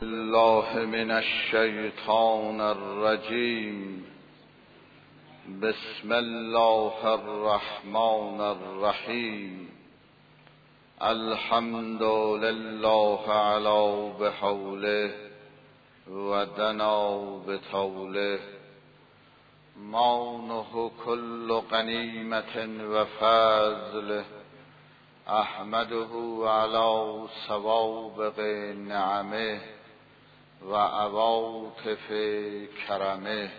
بالله من الشیطان الرجیم. بسم الله الرحمن الرحیم. الحمد لله علی بحوله و دنا بطوله. مانه كل غنیمت و فضله. احمده علی سوابق نعمه و عواطف کرمه.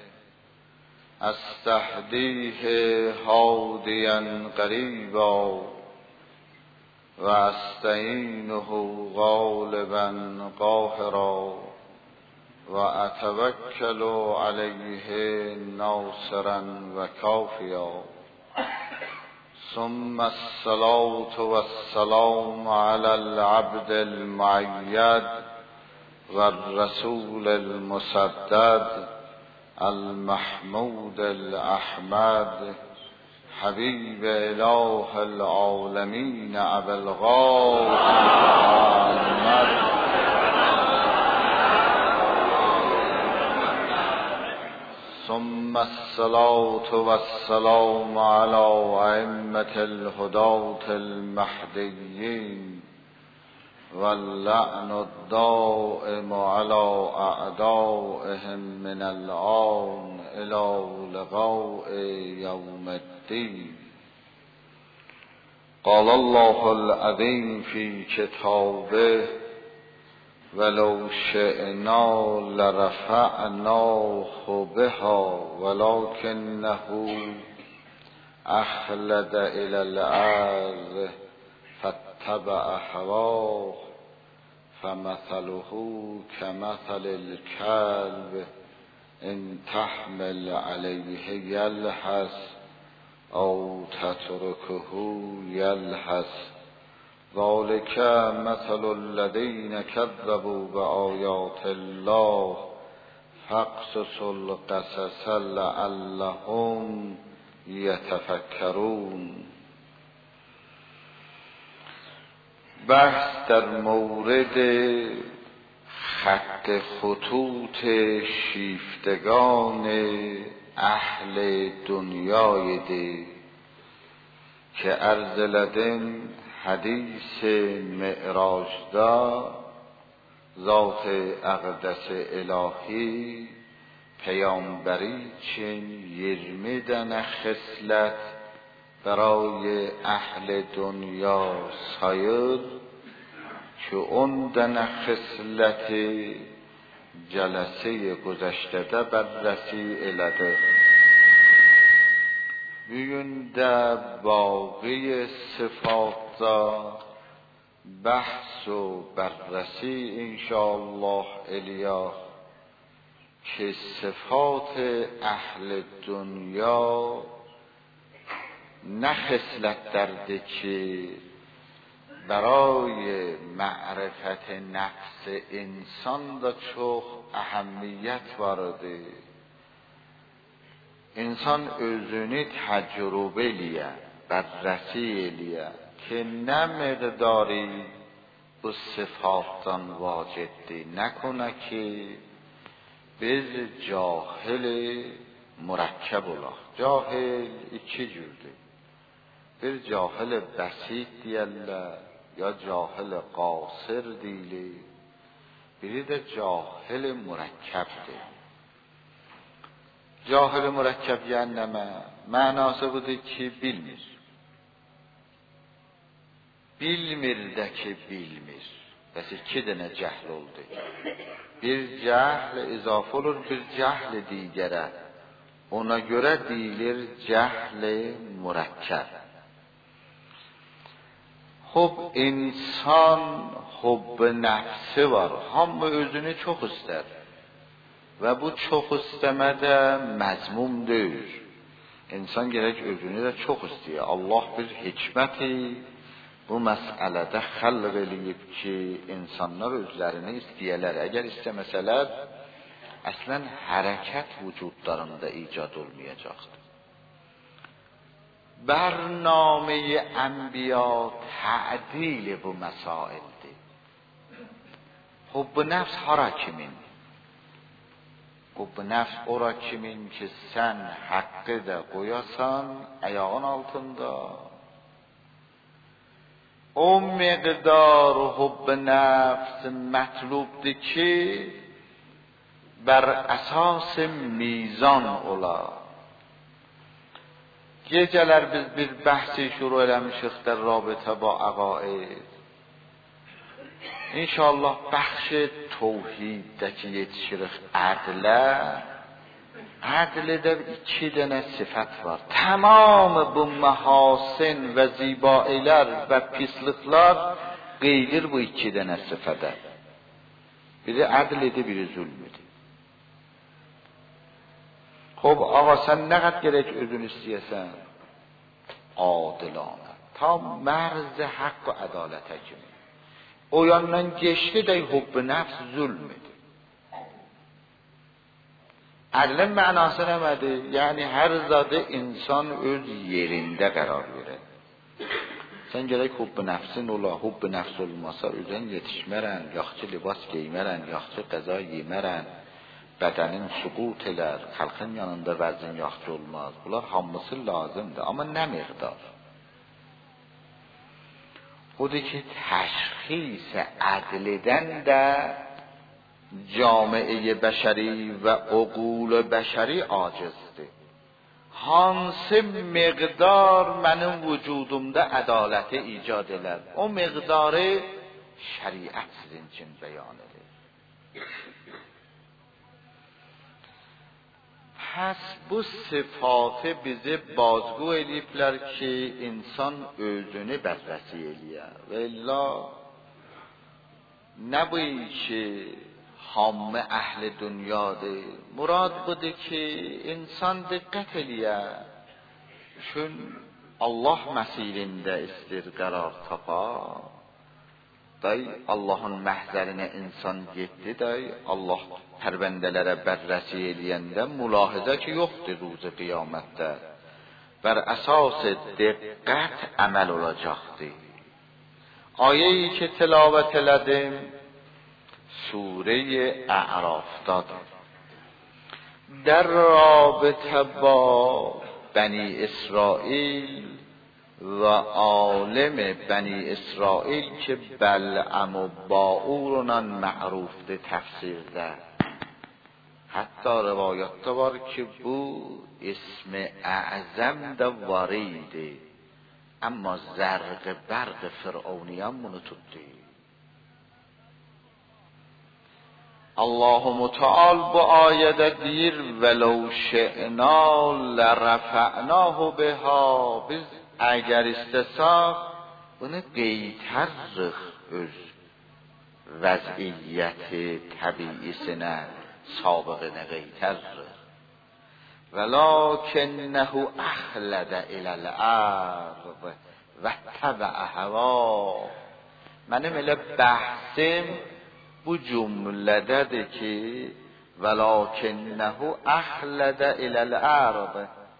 استهدیه هادیا قریبا و استعینه غالبا قاهرا و اتوکل علیه ناصرا و کافیا. ثم الصلاة والسلام على العبد المؤید و الرسول المسدد المحمود الاحمد حبیب اله العالمین ابی القاسم محمد ثم الصلاة والسلام على ائمة الهداة المهدیین واللعن الدائم على اعدائهم من الآن الى لقاء یوم الدین. قال الله العظیم فی کتابه ولو شئنا لرفعناه بها ولکنه اخلد الى الارض فاتبع هواه فمثله كمثل الكلب ان تحمل عليه يلهث او تتركه يلهث. ذلك مثل الذين كذبوا بآيات الله فاقصص القصص لعلهم يتفكرون. بحث در مورد خط خطوط شیفتگان اهل دنیای دی که عرض لدن حدیث معراج دا ذات اقدس الهی پیامبری چین یرمیدن خصلت برای اهل دنیا سایر که اون دن خصلت جلسه گذشته ده بررسی الده. بیون ده باقی صفات دا بحث و بررسی انشاءالله الیا که صفات اهل دنیا نه خصلت درده که برای معرفت نفس انسان دا چوخ اهمیت وارده. انسان özünü تجربه لیه بررسی لیه که نه مقداری bu صفاتان واجدی نکنه که biz جاهل مرکب ola. جاهل iki cürdür. Bir cahil basit deyirlər ya cahil qasir deyilir. Biri də cahil murakkabdır. Cahil murakkab yəni nə? Mənası budur ki, bilmir. Bilmir də ki, bilmir. Bəs iki dənə cəhl oldu. Bir cəhl izafə olur, bir cəhl digərə. Ona görə deyilir cəhl murakkab. خب انسان حب نفسه var. Hamı özünü çox istər. Və bu çox istəmədə məzmum deyil. İnsan gərək özünü də çox istəyir. Allah bir hikməti bu məsələdə xəlq eləyib ki, insanlar özlərini istəyələr. Əgər istəməsələr, əslən hərəkət vücudlarında icad olmayacaqdır. برنامه انبیا تعدیل bu مسائلdir. Hubbu nefs hara kimin? Hubbu nefs ora kimin ki sen hakkı da koyasan ayağın altında. O miqdar hubbu nefs mətlubdur ki bər əsas mizan ola. Gecələr biz bir bəhsi şuru eləmişik də rabitə ba əqaid. İnşallah bəxş tevhiddəki yetişirik ədlə. Ədlədə iki dənə sifət var. Tamamı bu məhasin və zibailər və pisliklər qeylir bu iki dənə sifədə. Biri ədl idi, biri zulm idi. Xob, ağa sən nə qədər gerək özünü istəyəsən? Adilانه. Ta mərz haqq və ədalətə kimi. O yandan geçti de hubbu nefs zulmedi. Adlın mənası nəmədir? Yəni hər zadı insan öz yerində qərar verir. Sən gərək hubbu nəfsin ola, hubbu nəfs olmasa özün yetişmərən, yaxşı libas giymərən, yaxşı qəza yemərən, bədənin suqut elər, xalqın yanında vəzin yaxşı olmaz. Bunlar hamısı lazımdır, amma nə miqdar? Odur ki təşxis ədlidən də camiye bəşəri və uqul bəşəri acizdir. Hansı miqdar mənim vücudumda ədaləti icad elər? O miqdarı şəriət sizin üçün bəyan edir. Pəs bu sıfatı bizi bazgو ediblər ki, insan özünü bərrəsi eləyər. Və illa nə bu ki, hamı əhli dünyadır. Murad budur ki, insan diqqət eləyər. Çün Allah məsirində istir qərar tapar. Day Allahın məhzərinə insan getdi, day Allah pərbəndələrə bərrəsi eləyəndə mülahizə ki, yoxdur ruzu qiyamətdə. Bər əsas diqqət əməl olacaqdır. Ayeyi ki tilavət elədim, Sure-i A'raf'dadır. در رابطه با بنی اسرائیل و عالم بنی اسرائیل که بلعم و باعورنان معروف ده تفسیر ده. حتی روایت دار که بو اسم اعظم ده واریده، اما زرق برق فرعونیان منو توده. الله متعال با آیه دیر ولو شئنا لرفعناه بها. biz اگر istesek bunu qeytərrik öz vəziyyəti təbiisinə, sabığına qeytərrik. وَلَكِنَّهُ أَخْلَدَ إِلَى الْأَرْضِ وَاتَّبَعَ هَوَاهُ. Mənim elə bəhsim bu cümlədədir ki, وَلَكِنَّهُ أَخْلَدَ إِلَى الْأَرْضِ.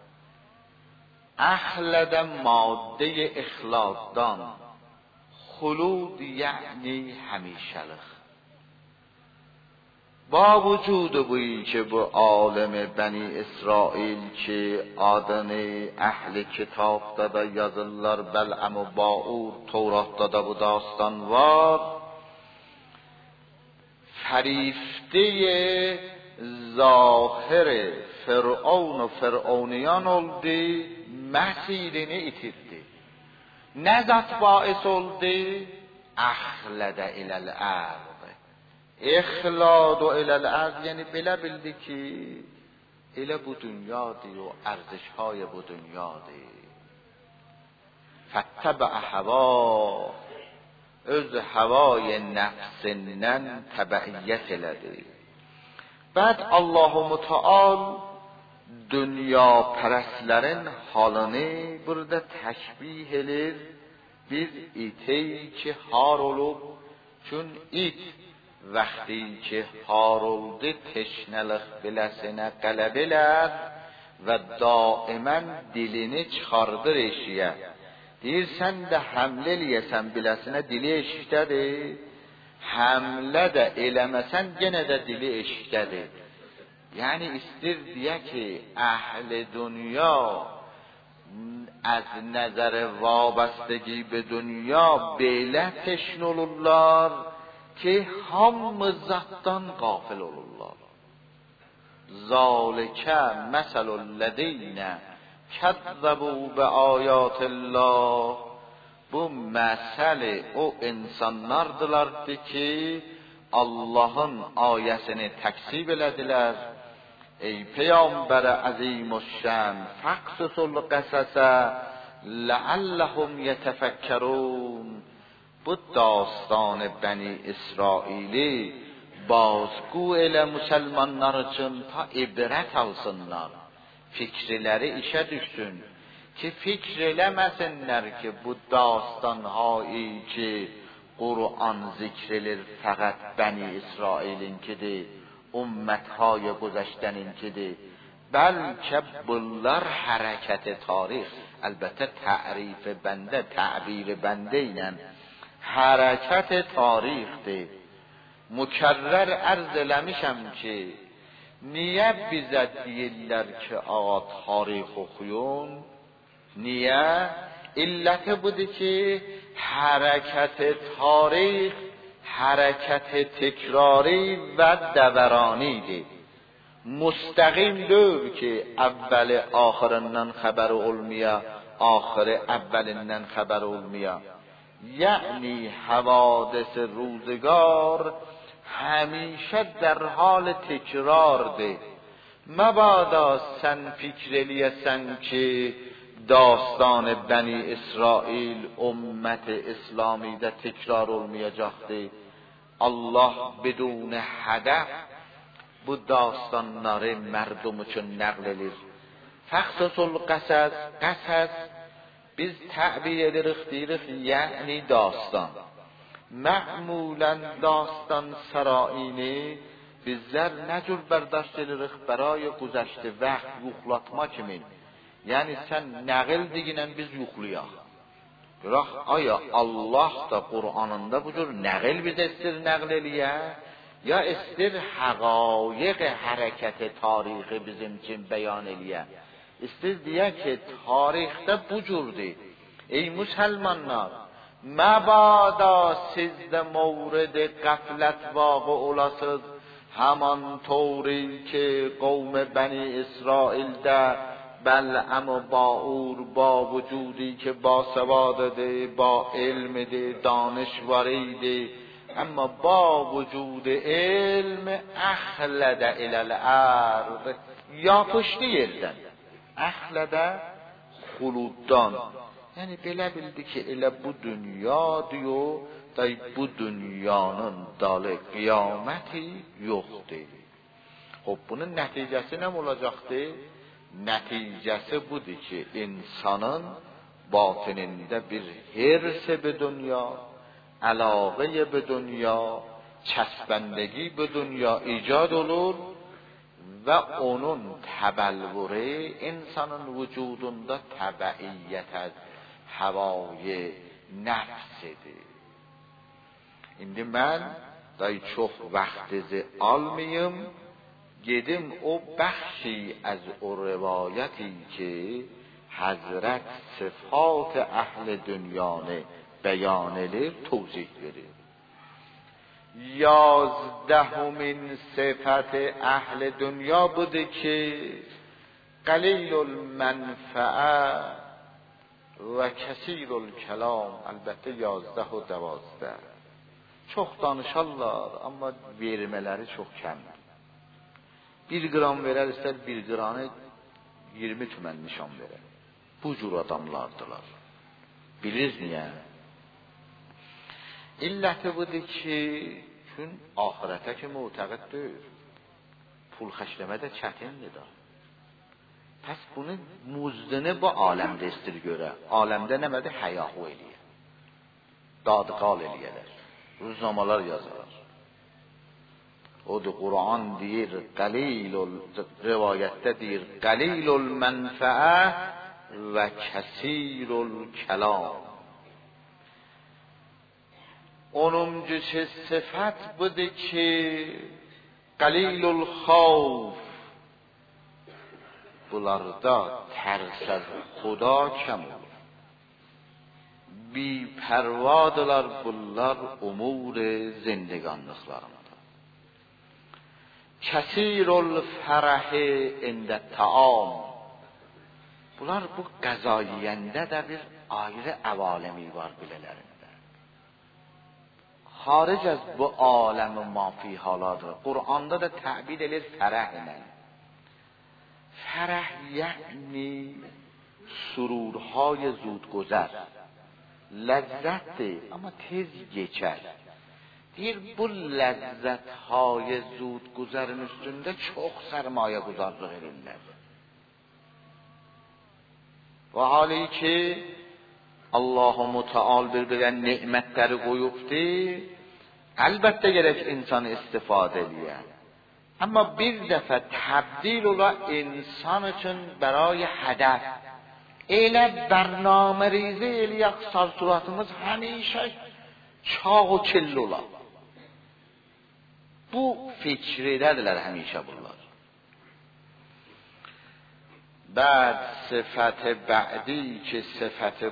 اخلد ماده اخلادdan. خلود یعنی همیشلخ. با وجود بویی که bu عالم بنی اسرائیل ki adını ehli kitapta da yazırlar, Bəl'am و Baur Tevrat'ta da bu dastan var. فریفته ظاهر فرعون و فرعونیان oldu, məsirini itirdi. Nə zat bais oldu? Əxlədə iləl ərd. İxladu iləl ərd, yəni belə bildi ki, elə bu dünyadır o ərzişهای bu dünyadır. فَاتَّبَعَ هَوَاهُ. öz havای nəfsindən təbəiyyət elədi. Bəd Allah-u Müteal dünya pərəslərin halını burada təşbih edir. Bir iti ki har olub, çün it vəxti ki har oldu teşnəlik biləsinə qələb elər və daimən dilini çıxardır eşiyə. Deyir sən də həmlə eləyəsən biləsinə dili eşikdədir. hamle də eləməsən yenə də dili eşitdədir. Yəni istir deyə ki, əhl-i dünya از نظر وابستگی به دنیا belə teşn olurlar ki, hamı zatdan qafil olurlar. ذالکه مثل الذین کذبوا بآیات الله. Bu məsəl o insanlardırlardı ki, Allahın ayəsini təksib elədilər. ای پیامبر عظیم الشان فقصص القصص لعلهم یتفکرون. bu داستان بنی İsraili bazgu elə müsəlmanlar üçün ta ibrət alsınlar. Fikirləri işə düşsün ki, fikir eləməsinlər ki, bu dastanhایی ki Qur'an zikr edir fəqət Bəni İsrailinkidir, ümmətهای گذشتنینkidir. بلکه bunlar hərəkət tarix. Əlbəttə تعریف bəndə, تعبیر bəndə ilə hərəkət tarixdir. Mükərrər ərz eləmişəm ki, niyə bizə deyirlər ki, ağa tarix oxuyun? Niyə? İlləti budur ki, hərəkət tarix hərəkət tekrari və dəvəranidir. Müstəqim deyil ki, əvvəli axırından xəbər olmaya, axırı əvvəlindən xəbər olmaya. Yəni havadis روزگار همیشه در حال تکرارdır. مبادا sən fikr eləyəsən ki, داستان بنی İsrail ümmət-i İslamidə təkrar olmayacaqdır. Allah بدون هدف bu dastanları mərdum üçün nəql edir. Fəxsəsul qəsəs, qəsəs biz təbir edirik, deyirik, yəni dastan. Mə'mulən dastan saraini bizlər nə cür bərdاشت edirik برای گذشته وقت yoxlatma kimi. Yəni sən nəql deyinən biz yoxlayaq. Yox, aya Allah da Qur'anında bu cür nəql bizə istir nəql eləyə, ya istir həqaiq hərəkət tarixi bizim üçün bəyan eləyə. İstir deyə ki, tarixdə bu cürdür. Ey müsəlmanlar, məbada siz də mورد qəflət vaqı olasız, həman طوری ki qovm Bəni İsraildə بلعم و باعور با وجودی که با سوادده، با علم ده، دانشوری اما با وجود علم اخلد الى الارض yapışdı yerdən. Əxlədə xuluddan. Yəni belə bildi ki, elə bu dünya diyor, da bu dünyanın dalı qiyaməti yoxdur. Xub bunun nəticəsi nə olacaqdır? Nəticəsi budur ki, insanın batinində bir hirsi به دنیا، علاقه به دنیا، چسبندگی به دنیا ایجاد olur və onun təbəllürü insanın vücudunda təbəiyyət az havayı nəfsidir. İndi mən day çox vaxtınızı almayım, gedim o بخشی از o روایتی که حضرت صفات اهل دنیانه بیان edir, توضیح verir. 11مین صفت اهل دنیا بوده که قلیل المنفعه و کثیر الکلام. البته 11 و 12. Çox danışarlar, amma vermələri çox kəmdir. 1 qram verər, istər 1 qranı 20 tümən nişan verər. Bu cür adamlardılar. Bilirsiniz niyə? İlləti budur ki, çün ahirətə ki muhtəqid deyil. Pul xərcləmə də çətindir da. Pəs bunu muzdini bu aləmdə istir görə. Aləmdə nəmədir? Həyahu eləyir. Dadqal eləyərlər. Rüznamalar yazarlar. Odur Qur'an deyir, qalilul, rivayətdə deyir, qalilul mənfəə və kəsirul kəlam. onuncu sıfat budur ki qalilul xavf, bularda tərs az Xuda kəm olur. Bipervadılar bunlar umur zindeganlıqlarında. Kəsirul fərəhi ində taam, bunlar bu qəza yeyəndə də bir ayrı əvaləmi var bilələrində. Xaric az bu aləm-i mafi haladır. Qur'anda da təbir edir fərəh ilə. Fərəh yəni sururهای زودگذر، لذته اما tez geçer. Deyir bu ləzzətهای زودگذرın üstündə çox sərmayə guzarlıq edirlər. Və hali ki Allah-u Müteal bir nemətləri qoyubdur, əlbəttə gərək insan istifadə edir. Amma bir dəfə təbdil ola insan üçün برای هدف elə برنامه ریزی eləyək sarsuratımız həmişə çağ و çil ola. Bu fikredədirlər həmişə bunlar. بعد صفت بعدی که صفت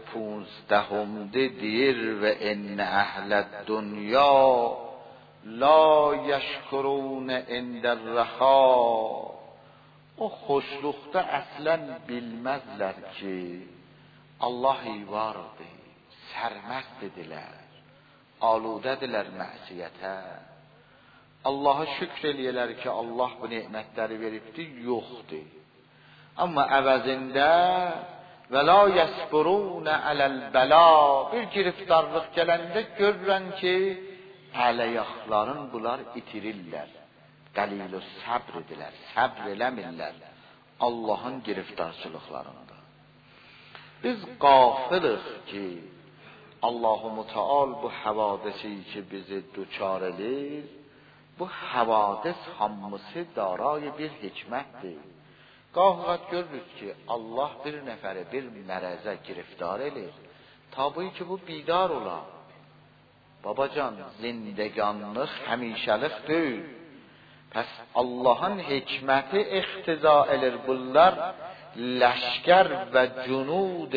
15 دیر و ان اهل الدنیا لا یشکرون عند الرخا. o xoşluqda əslən bilməzlər ki Allah vardır, sərməstdirlər, aludədirlər məsiyətə. Allah'a şükr eləyirlər ki Allah bu nemətləri veribdir, yoxdur. Amma əvəzində və la yəsburun aləl-bəla, bir giriftarlıq gələndə görürən ki əleyhların bunlar itirirlər. Qalilü səbrdilər, səbr eləmirlər Allah'ın giriftarçılıqlarında. Biz qafilik ki Allah-u Müteal bu havadisi ki bizi duçar edir, bu havadis hamısı daray bir hikmətdir. Qahqat görürüz ki Allah bir nəfəri bir mərəzə giriftar edir, tabii ki bu bidar ola. Babacan, zindeganlıq həmişəlik deyil. Pəs Allah'ın hikməti iqtiza edir bunlar leşker və cunud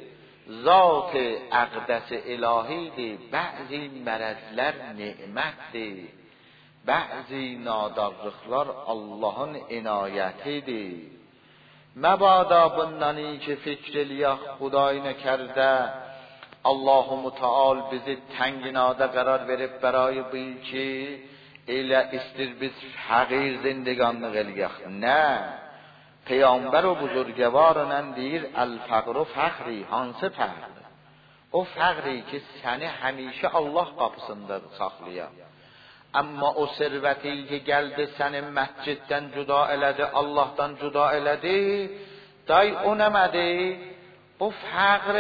zat əqdəs ilahidir. Bəzi mərəzlər nemətdir, bəzi nadarlıqlar Allah'ın inayətidir. Məbada bundan ki fikr eləyək Xudayı nəkərdə Allah-u Müteal bizi tənginada qərar verib برای bu ki elə istir biz fəqir zindeganlıq eləyək. Nə? Peygamber و buzurgvarının deyir el-fقر فقری. Hansı fəqr? O fəqri ki səni həmişə Allah qapısında saxlayır. Amma o servəti ki gəldi səni məsciddən cüda elədi, Allah'tan cüda elədi, day o nəmədi? O fəqr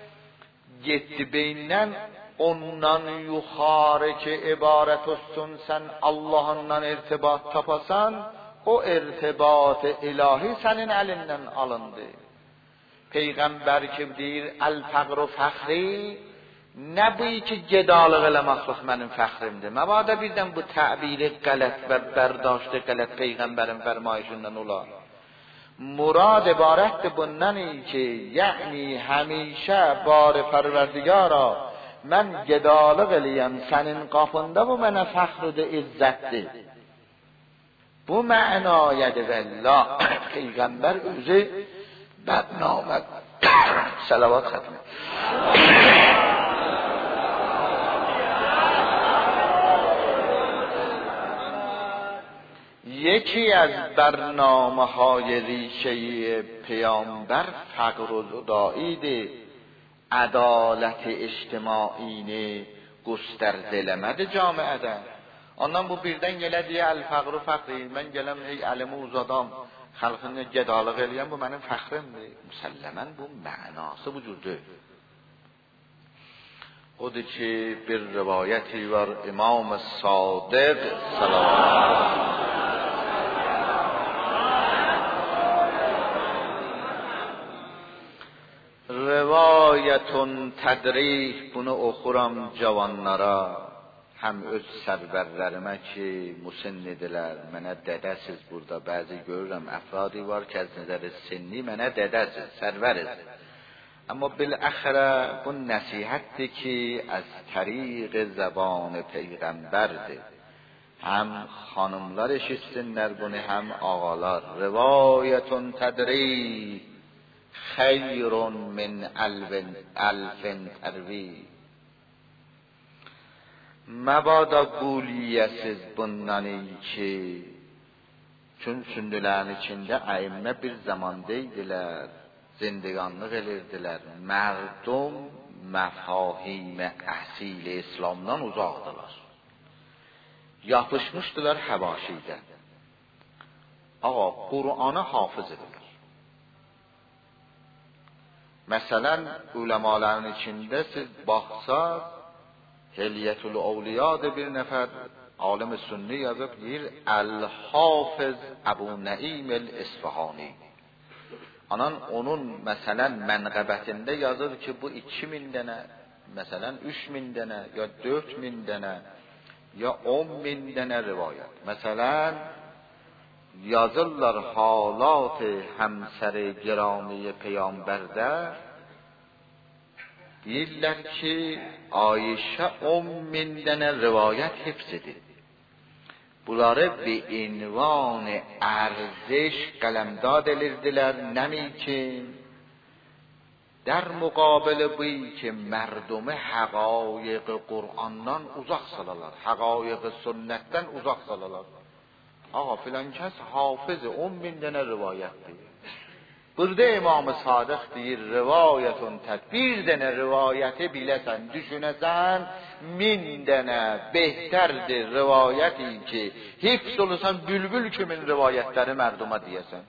getdi beyindən ondan yuxarı ki ibarət olsun sən Allah'ından irtibat tapasan, o irtibat ilahi sənin əlindən alındı. Peyğəmbər ki deyir el-fقر فقری, nə bu ki gedalıq eləmaqlıq mənim fəxrimdir. Məbadə birdən bu təbiri qələt və bərdاشت qələt Peyğəmbərin fərmayışından olar. Murad ibarətdir bundan ki yəni həmişə bari pərverdigara mən gedalıq eləyəm sənin qapında, bu mənə fəxrdir, izzətdir. Bu mənayədir və la Peyğəmbər özü bədnamət salavat xətmi. یکی از برنامه‌های ریشه‌ای پیامبر فقر و زدایی adalet ictimaiini göstərdələmədi camiədə. Ondan bu birdən gələ deyə el-faqru faqri, mən gələm ey əlimi uzadam, xalqını gedalıq eləyəm, bu mənim fəxrimdir. Müsəlləmən bu mənası bu cürdür. Odur ki bir rivayəti var İmam Sadiq sallallahu روایتون تدریح bunu oxuram cavanlara. həm öz sərvərlərimə ki, musenn idilər, mənə dədəsiz burada. Bəzi görürəm, əfradi var ki, az nəzər sinni mənə dədəsiz, sərvəriz. Amma بالاخره bu nəsihətdir ki, از طریق زبان پیغمبرdir. هم خانمlar eşitsinlər bunu, هم ağalar. روایتون تدری خیر من الف تروی. Məbada quliyəsiz bundan ki, çün sündülərin içində əimmə bir zamanda idilər, zindiganlıq edirdilər. Mərdum məfahim əsil İslamdan uzaqdılar. Yapışmışdılar Həbaşidən. Ağa, Qur'anı hafız edilir. Məsələn, uləmaların içində siz baxsaq, Hilyetül Evliya'da bir nəfər alim sünni yazıb, deyir, El-Hafiz Əbu Nəim el-İsfahani. Anan onun məsələn mənqəbətində yazır ki, bu 2000 dənə, məsələn 3000 dənə, ya 4000 dənə, ya 10.000 dənə rivayət. Məsələn, yazırlar halat həmsər-i girami Peyğəmbərdə, deyirlər ki, Ayşə 10.000 dənə rivayət hifz edib. Bunları به عنوان ارزش قلمداد edirdilər. Nəmi ki, در مقابل بویی که مردم حقایق قرآنdan uzaq salalar, حقایق sünnətdən uzaq salalar. Ağa filan kəs hafız 10.000 dənə rivayətdir. Burada İmam-ı Sadiq deyir, rivayətun bir dənə rivayəti biləsən, düşünəsən, 1000 dənə behtərdir rivayəti ki, hifz olursan, bülbül kimin rivayətləri mərduma deyəsən.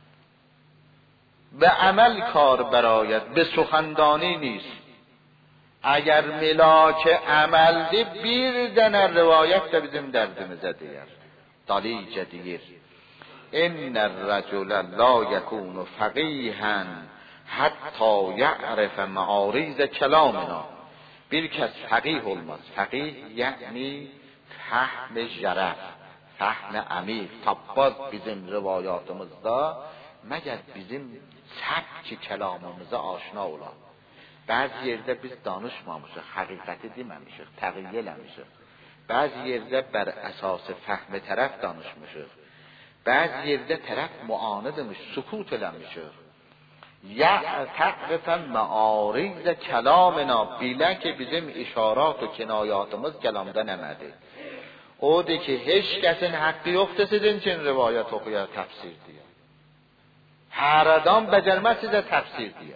Və əməl kar bərayət, به سخندانی نیست. Əgər milak əməldir, bir dənə rivayət də bizim dərdimizə deyər. Dalicə deyir, إن الرجل لا يكون فقیها حتی یعرف معارض کلامنا. Bir kəs fəqih olmaz. Fəqih yəni fəhm şərəf, fəhm əmik, tabbaz bizim rivayatımızda məgər bizim səbki kəlamımıza aşina olar. Bəzi yerdə biz danışmamışıq, həqiqəti deməmişik, təqiyyə eləmişik. Bəzi yerdə bər əsas fəhm tərəf danışmışıq. Bəzi yerdə tərəf muanidmiş, sukut eləmişik. Ya təqrifən məariz kəlamına, bilə ki, bizim işarat və kinayatımız kəlamda nəmədir. Odur ki, heç kəsin haqqı yoxdur sizin üçün rivayət oxuya, təfsir deyə. Hər adam bəcərməz sizə təfsir deyə.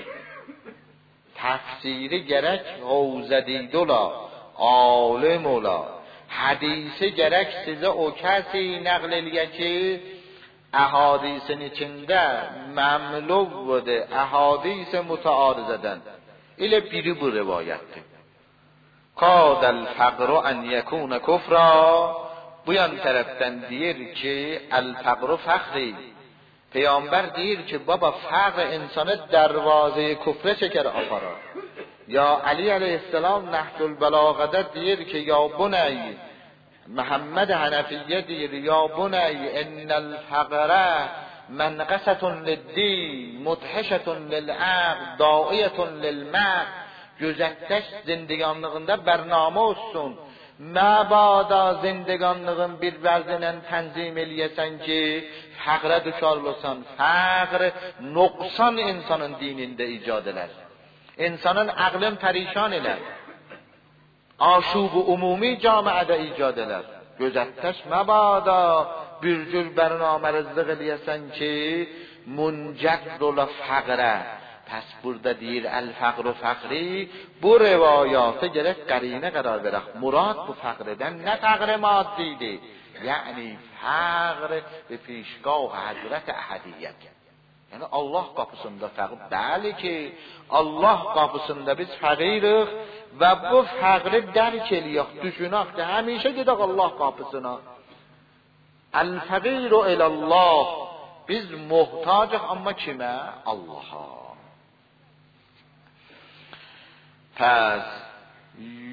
Təfsiri gərək havzədid ola, alim ola. Hadisi gərək sizə o kəsi nəql eləyə ki, əhadisin içində məmlu budur, əhadis mütəarızədən. Elə biri bu rivayətdir. Qadəl fəqru ən yəkun küfra. Bu yan tərəfdən deyir ki, əl-fəqru fəxri. Peyğəmbər deyir ki, baba fəqr insanı dərvazə küfrə çəkər aparar. Ya Ali aleyhisselam Nəhcül Bəlağədə deyir ki, ya bunəy, Məhəmməd Hənəfiyyə deyir, ya bunəy, innəl fəqrə mənqəsətun lid-din, mudhişətun lil-əqd, daiyyətun lil-məqd. Gözətdəş zindiganlığında bərnamə olsun. Məbada zindiganlığın bir vəzinən tənzim eləyəsən ki, fəqrə düşar olsan. Fəqr nöqsan insanın dinində icad elər. İnsanın əqlin pərişan elər. Aşub-u umumi camiədə icad elər. Gözətdəş məbada bir cür bərnamə rızıq eləyəsən ki, müncəd ola fəqrə. Pəs burada deyir əl-fəqru fəqri, bu rivayatı gərək qərinə qərar verək. Murad bu fəqrdən nə fəqr maddidir? Yəni fəqr və پیشگاه həzrət əhədiyyət. Yəni Allah qapısında fəqr. Bəli ki, Allah qapısında biz fəqirik və bu fəqri dərk eləyək, düşünək ki, həmişə gedək Allah qapısına. Əl-fəqiru ilallah. Biz muhtacıq, amma kimə? Allah'a. Pəs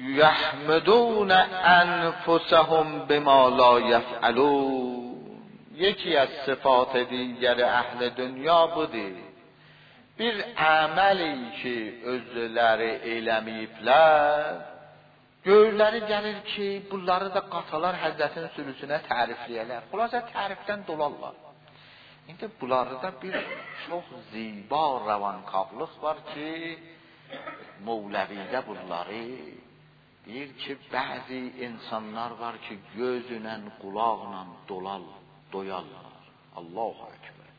یحمدون انفسهم بما لا یفعلون. یکی از صفات دیگر اهل dünya budur. Bir əməli ki, özləri eləməyiblər, göyləri gəlir ki, bunları da qatalar Həzrətin sürüsünə tərifləyərlər. Xülasə tərifdən dolarlar. İndi bunlarda bir çox ziba rəvanqablıq var ki, Mevləvidə bunları deyir ki, bəzi insanlar var ki, gözünlə, qulaqla doyarlar. Allahu Ekber.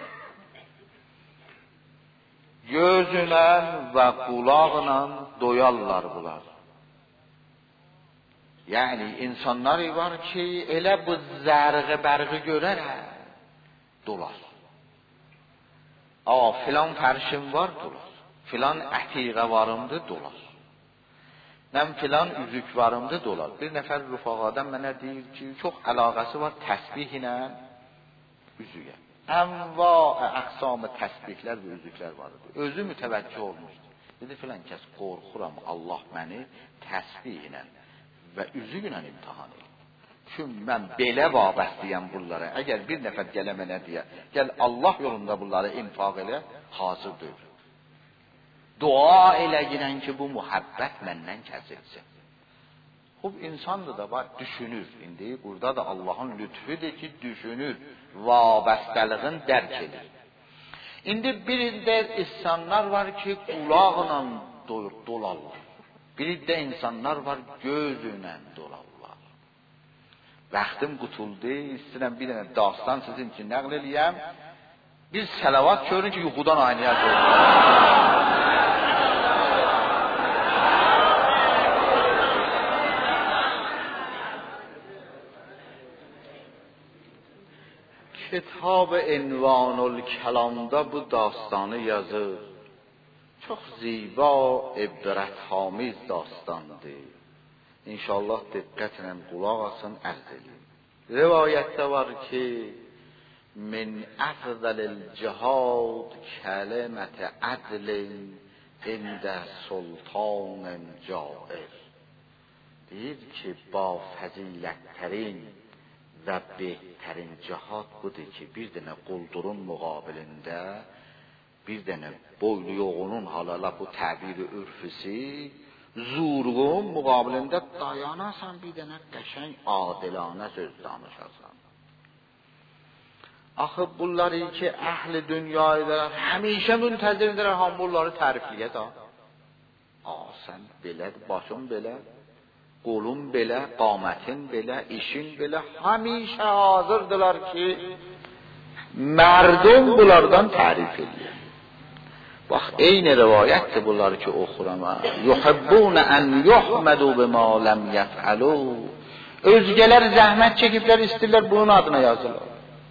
Gözünlə və qulaqla doyarlar bunlar. Yəni insanlar var ki, elə bu zərqi-bərqi görərək dolar. Filan fərşim var, dolar. Filan ətiqə varımdır, dolar. Nəm filan üzük varımdır, dolar. Bir nəfər rüfaqadan mənə deyir ki, çox əlaqəsi var təsbih ilə üzüyə. Ənva əqsamı təsbihlər və üzüklər vardı. Özü mütəvəccüh olmuşdu. Dedi filan kəs qorxuram, Allah məni təsbih ilə və üzük ilə imtihan edir. Çünki mən belə vabəstəyəm bunlara. Əgər bir nəfər gələ mənə deyə, gəl Allah yolunda bunları infaq elə, hazırdır. Dua elə girən ki, bu muhabbət məndən kəsilsin. Xub insandır da var, düşünür. İndi burada da Allahın lütfüdür ki, düşünür. Vabəstəliğin dərk edir. İndi birində insanlar var ki, qulaqla dolarlar. Birində insanlar var, gözünlə dolarlar. Vaxtım qutuldu, istəyirəm bir dənə dastan sizin üçün nəql eləyəm. Bir səlavat görün ki, yuxudan aynaya görün. Kitab Envanul Kelam'da bu dastanı yazır. Çox ziba, ibrətamiz dastandır. İnşallah diqqətlə qulaq asın, ərz edin. Rivayətdə var ki, min əfzəlil cihad kəlimət ədlin ində sultanın cair. Deyir ki, ba fəzilətlərin və behətərin cihad budur ki, bir dənə quldurun müqabilində, bir dənə boylu yoğunun halala bu təbiri ürfüsi, zurğun müqabilində dayanasan, bir dənə qəşəng adilanə söz danışasan. Axı bunları ki, əhli dünyayla həmişə müntəzirdirlər, ham bunları tərifliyə da. Sən belə, başın belə, qolun belə, qamətin belə, işin belə, həmişə hazırdılar ki, mərdum bunlardan tərif edir. Bax, eyni rivayətdir bunları ki, oxuram. Yuhibbun an yuhmadu bima lam yef'alu. Özgələr zəhmət çəkiblər, istəyirlər bunun adına yazırlar.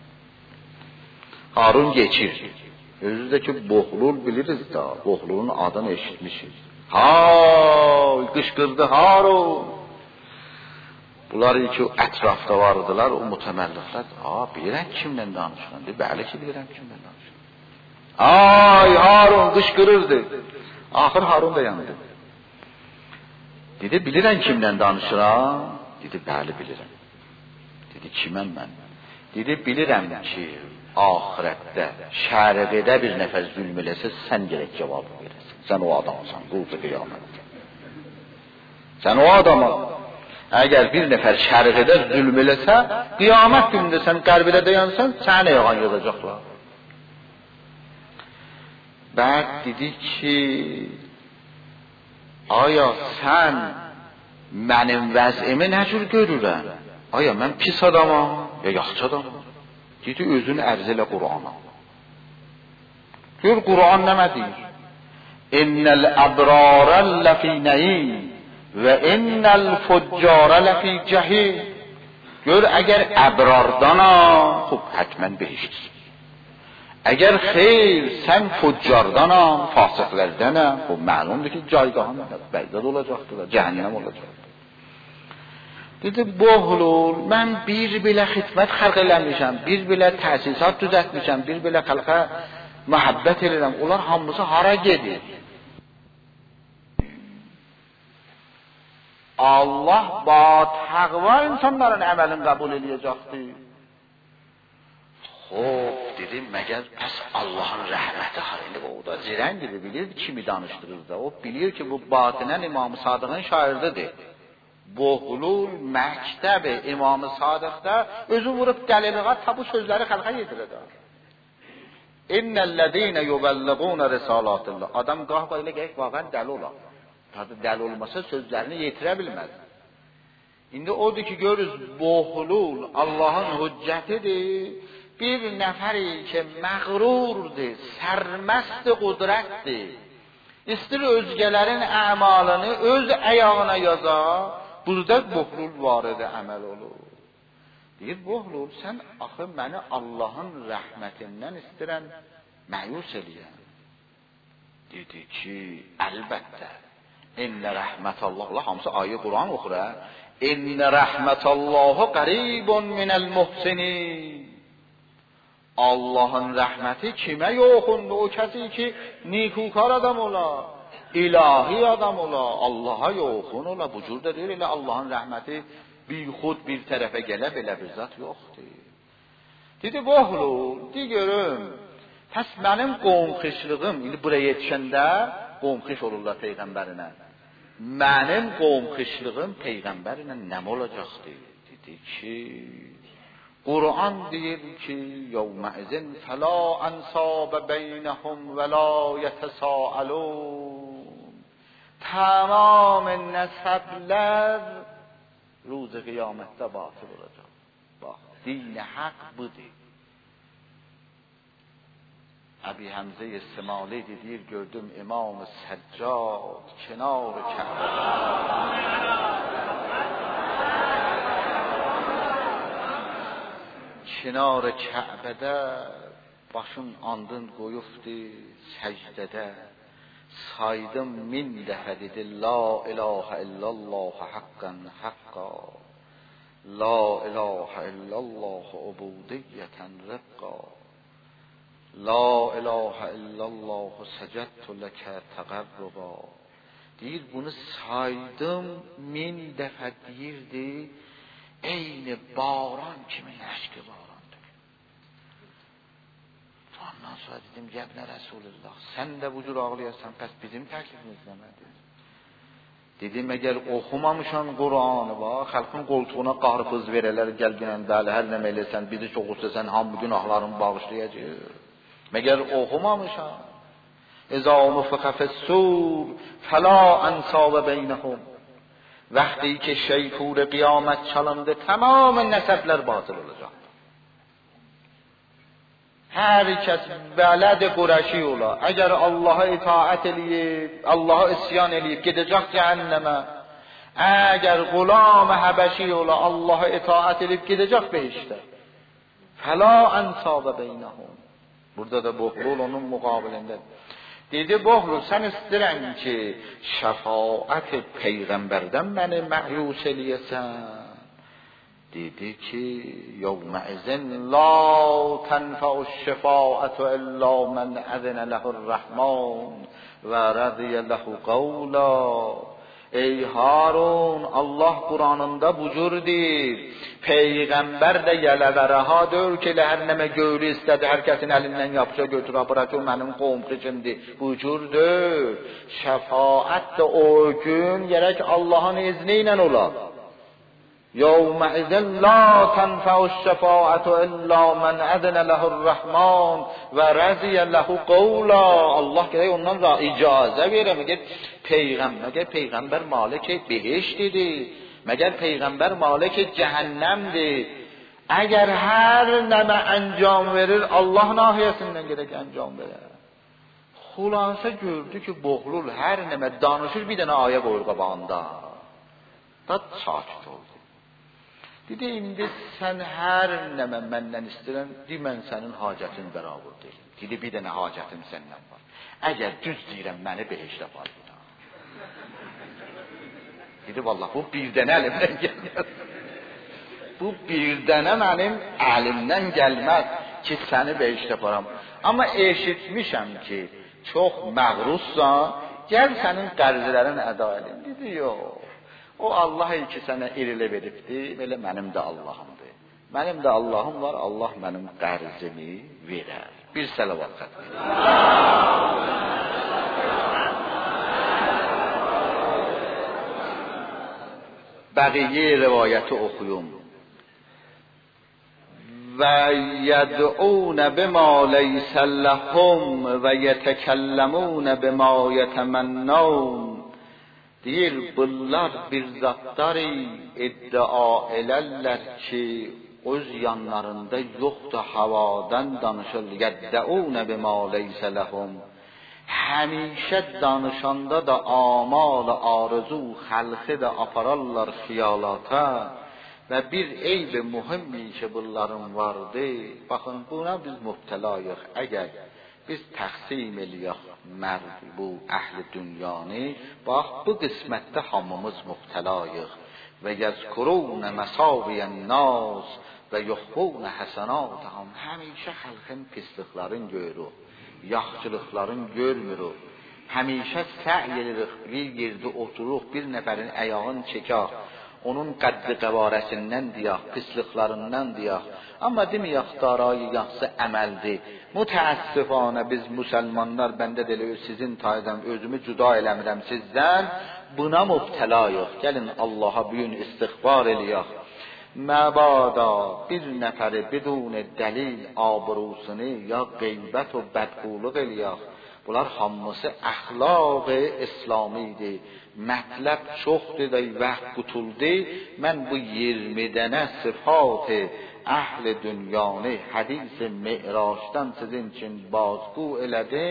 Harun geçir. Özü də ki, Bohlul biliriz da, Bohlulun adını eşitmişiz. Hay, qışqırdı Harun. Bunlar ki, ətrafda vardılar, o mütəməlliklər. Bilirəm kimlə danışıram. Bəli ki, bilirəm kimlə danışıram. Ay Harun qışqırırdı. Axır Harun da yandı. Dedi, bilirəm kimlə danışıram. Dedi, bəli bilirəm. Dedi, kiməm mən? Dedi, bilirəm ki, ahirətdə, şərqədə bir nəfər zülm eləsə, sən gerək cavab verəsən. Sən o adamsan, qulcu qiyamətdə. Sən o adama, əgər bir nəfər şərqədə zülm eləsə, qiyamət günündə sən qərbidə dayansan, sənə yağan yazacaqlar. Bəd dedi ki, aya sən mənim vəzimi nə cür görürəm? Aya mən pis adamam, ya yaxşı adamam? Dedi, özünü ərz elə Qur'ana. Gör Qur'an nə deyir? İnnəl əbrarən ləfi nəyin və innəl fuccarə ləfi cəhim. Gör, əgər əbrardanam, xub, hətmən behiştsin. Əgər xeyr, sən fuccardanam, fasıqlərdənəm, bu məlumdur ki, cayqahan bəydəd olacaqdır, cəhənnəm olacaqdır. Dedi, Bohlul, mən bir belə xidmət xəlq eləmişəm, bir belə təsisat düzətmişəm, bir belə xəlqə məhəbbət edirəm, onlar hamısı hara gedir? Allah با taqva insanların əməlini qəbul eləyəcəkdir. Xo'p, dedim, məgər pəs Allahın rəhməti halinde o da zirəngidir, bilir kimi danışdırır da. O bilir ki, bu batinen İmam-ı Sadık'ın şairdidir. Buhlul məktəbi İmam-ı Sadıqda özü vurub dəliliğə tabu sözləri xalqa yedirir. İnnellezine yubelliğun risalatillah. Adam qahva ilə gələk vaqən dəli olar. Tadı dəli olmasa sözlərini yetirə bilməz. İndi odur ki, görürüz, buhlul Allahın hüccətidir. Bir nəfəri ki, məğrurdur, sərməst qudrətdir. İstir özgələrin əmalını öz əyağına yaza, burada buhlul varıdı əməl olur. Deyir, buhlul, sən axı məni Allahın rəhmətindən istirən məyus eləyən. Dedi ki, əlbəttə, İnnə rəhmətəllah, Allah hamısı ayə Quran oxur, İnnə rəhmətəllahu qaribun minəl muhsinin. Allahın rəhməti kimə yoxundur? O kəsi ki, nikukar adam ola, ilahi adam ola, Allaha yoxun ola. Bu cürdə deyir, elə Allahın rəhməti bir xud bir tərəfə gələ, belə bir zat yoxdur. Dedi, buhlul, de görüm, pəs mənim qovmxişlığım, indi buraya yetişəndə qovmxiş olurlar Peyğəmbərinə. Mənim qovmxişlığım Peyğəmbərinə nəm olacaqdır? Dedi ki, Qur'an deyir ki, yevməizin fəla ənsabə beynəhum və la yətəsəalun. Tamam nəsəblər ruzi qiyamətdə batıl olacaq. Bax, din haqq budur. Əbi Həmzə-i Simali deyir, gördüm İmam-ı Səccad kenar-ı Kəbə. Kenar-ı Kəbədə başın andın qoyubdi səcdədə. Saydım min dəfə dedi, la ilahə illallah haqqan haqqa. La ilahə illallah ubudiyyətən rəqqa. La ilahə illallah səcədtu ləkə təqərruba. Deyir, bunu saydım min dəfə deyirdi, eyni baran kimi əşki barandır. Ondan sonra dedim, Yəbnə Rəsulullah, sən də bu cür ağlayarsan, pəs bizim təklifimiz nəmədir? Dedim, əgər oxumamışan Qur'anı var, xalqın qoltuğuna qarpız verələr, gəlginən dəli, hər nə meyləsən, bizi çox ustasən, hamı günahlarını bağışlayacaq. Məgər oxumamışam. İzâ nufixe fissûr fəlâ ensâbe beynəhum. Vəqti ki şeypur qiyamət çalındı, tamam nəsəblər batıl olacaq. Hər kəs bələd Qurəşi ola, əgər Allaha itaət eləyib, Allaha isyan eləyib, gedəcək cəhənnəmə. Əgər qulam Həbəşi ola, Allaha itaət eləyib, gedəcək behişdə. Fəlâ ensâbe beynəhum. Burada da buhlul onun müqabilində. Dedi, buhlul, sən istirən ki, şəfaət Peyğəmbərdən məni məyus eləyəsən. Dedi ki, yevməizin la tənfəuş şəfaətü illə mən əzinə ləhur rəhman və rəziyə ləhu qavla. Ey Harun, Allah Qur'anında bu cürdür. Peyğəmbər də yələvərəha deyir ki, hər nəmə göylü istədi, hər kəsin əlindən yapışa götürə, bırakır, mənim qovmxicimdir. Bu cürdür. Şəfaət də o gün gərək Allahın izni ilə olar. Yevməizin la tənfəuş şəfaətü illə mən əzinə ləhur rəhman və rəziyə ləhu qavla. Allah gərək ondan da icazə verə. Məgər Peyğəmbər malik behiştidir. Məgər Peyğəmbər malik cəhənnəmdir. Əgər hər nəmə əncam verir, Allah nahiyəsindən gərək əncam verər. Xülasə gördü ki, buhlul hər nəmə danışır, bir dənə ayə qoyur qabağında. Da sakit oldu. Dedi, indi sən hər nəmə məndən istəyirən, mən sənin hacətin bərabər deyil. Dedi, bir dənə hacətim səndən var. Əgər düz deyirəm, məni behişdə var. Dedi, vallahi bu bir dənə əlimdən gəlməz. Bu bir dənə mənim əlimdən gəlməz ki, səni behişdə varam. Amma eşitmişəm ki, çox məğruzsan, gəl sənin qərzlərin əda edin. Dedi, yox. O Allah'ı ki sənə irilə veribdi, belə mənim də Allahımdır. Mənim də Allahım var, Allah mənim qərzimi verər. Bir salavat xətm edin. Bəqiyyə rivayəti oxuyum. Və yəd'un bima leysə ləhum və yetəkəlləmun bima yetəmənnun. Deyir, bunlar bir zatları iddia elərlər ki, öz yanlarında yoxdur, havadan danışır. Yəd'un bima leysə ləhum. Həmişə danışanda da amal, arzu, xəlqi də apararlar xiyalata. Və bir eyb mühimmi ki bunların vardı. Baxın, buna biz mübtəlayıq. Əgər biz təqsim eləyək mərd bu əhl-i dünyanı, bax bu qismətdə hamımız mübtəlayıq. Və yəzkurun məsaviyən nas və yuxbun həsənatəhum. Həmişə xalqın pisliklərin görürük, yaxşılıqların görmürük. Həmişə səy edirik, bir yerdə oturuq, bir nəfərin ayağını çəkək, onun qəddi qəvarəsindən deyək, pisliklərindən deyək. Amma deməyək darayı yaxşı əməldir. Mütəəssifanə biz müsəlmanlar, bəndə də elə sizin taydan özümü cüda eləmirəm sizdən, buna mübtəlayıq. Gəlin Allaha bu gün istiğfar eləyək. Məbada bir nəfəri bidun dəlil abrusunu ya qeybət və bədquluq eləyək. Bunlar hamısı əxlaq-ı İslamidir. Mətləb çoxdur da vaxt qutuldu. Mən bu 20 dənə sıfat əhl-i dünyanı hadis-i mi'raçdan sizin için bazgü elədim.